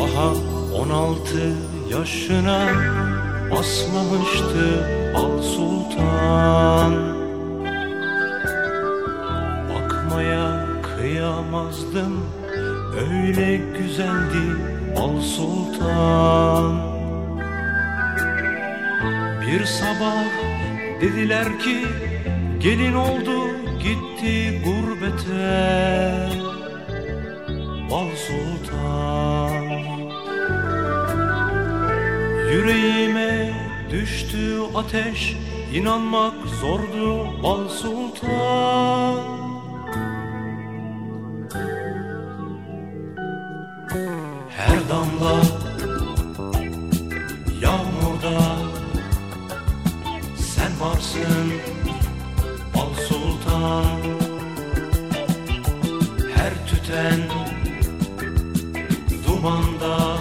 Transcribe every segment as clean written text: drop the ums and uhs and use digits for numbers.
Daha 16 yaşına basmamıştı Bal Sultan. Bakmaya kıyamazdım, öyle güzeldi Bal Sultan. Bir sabah dediler ki gelin oldu gitti gurbete Bal Sultan. Yüreğime düştü ateş, inanmak zordu Bal Sultan. Her damla yağmurda sen varsın Bal Sultan. Her tüten dumanda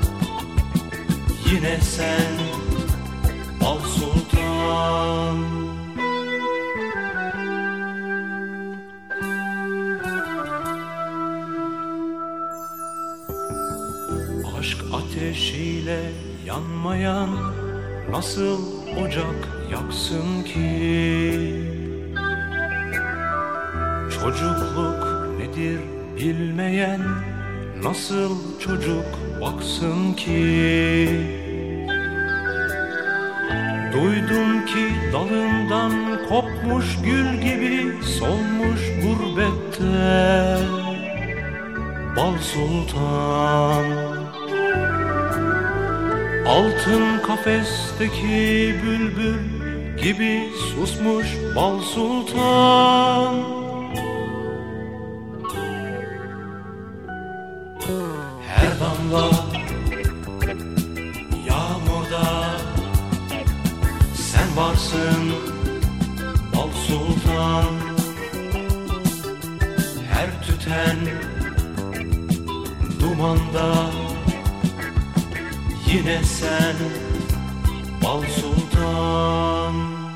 yine sen Bal Sultan. Aşk ateşiyle yanmayan nasıl ocak yaksın ki? Çocukluk nedir bilmeyen nasıl çocuk baksın ki? Duydum ki dalından kopmuş gül gibi solmuş gurbette Bal Sultan. Altın kafesteki bülbül gibi susmuş Bal Sultan. Her damla yağmurda sen varsın Bal Sultan. Her tüten dumanda yine sen Bal Sultan.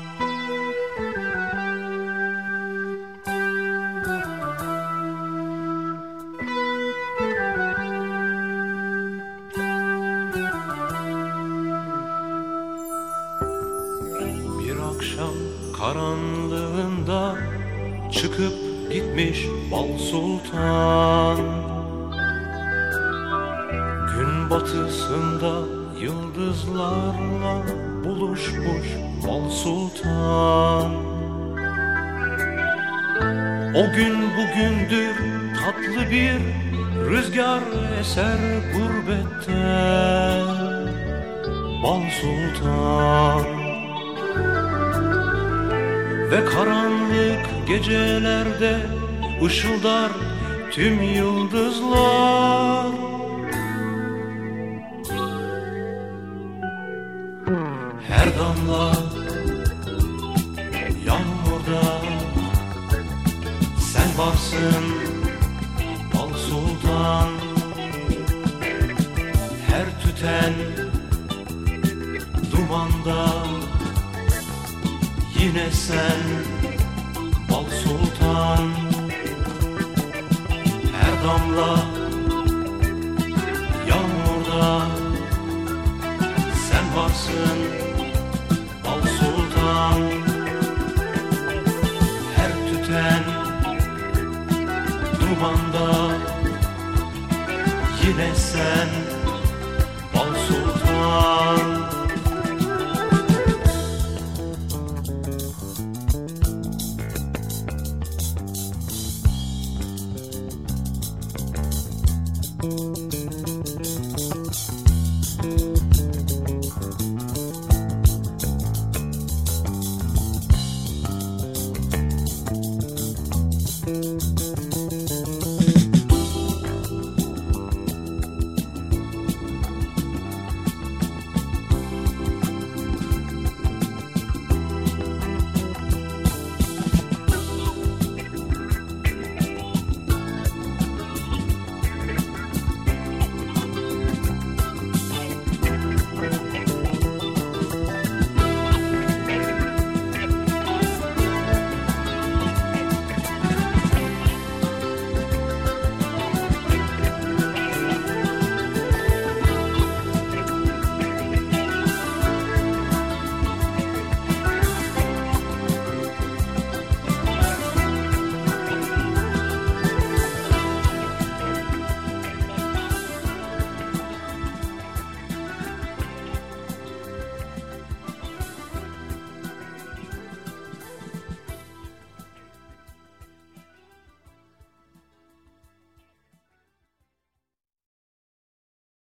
Bir akşam karanlığında çıkıp gitmiş Bal Sultan. Gün batısında yıldızlarla buluşmuş Bal Sultan. O gün bugündür tatlı bir rüzgar eser gurbette Bal Sultan. Ve karanlık gecelerde ışıldar tüm yıldızlar. Her damla yağmurda sen varsın Bal Sultan. Her tüten dumanda yine sen Bal Sultan. Her damla yağmurda sen varsın